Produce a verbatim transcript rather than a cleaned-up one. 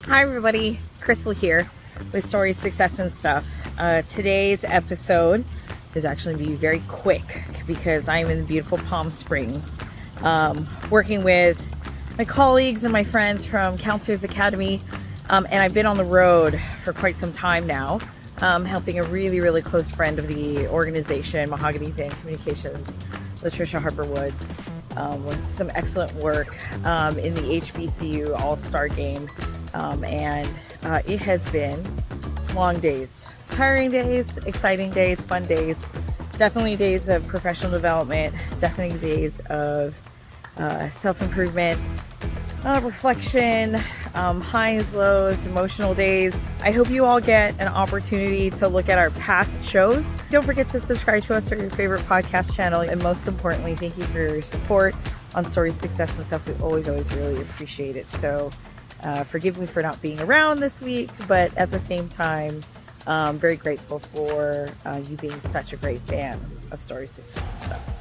Hi everybody, Crystal here with Stories, Success and Stuff. Uh, today's episode is actually going to be very quick because I'm in beautiful Palm Springs um, working with my colleagues and my friends from Counselors Academy, um, and I've been on the road for quite some time now, um, helping a really really close friend of the organization, Mahogany Zan Communications, Latricia Harper Woods, um, with some excellent work um, in the H B C U All-Star Game. Um, and uh, it has been long days, tiring days, exciting days, fun days, definitely days of professional development, definitely days of uh, self-improvement, uh, reflection, um, highs, lows, emotional days. I hope you all get an opportunity to look at our past shows. Don't forget to subscribe to us or your favorite podcast channel, and most importantly, thank you for your support on Stories, Success and Stuff. We always, always really appreciate it. So Uh, forgive me for not being around this week, but at the same time, I'm um, very grateful for uh, you being such a great fan of Stories, Success and Stuff.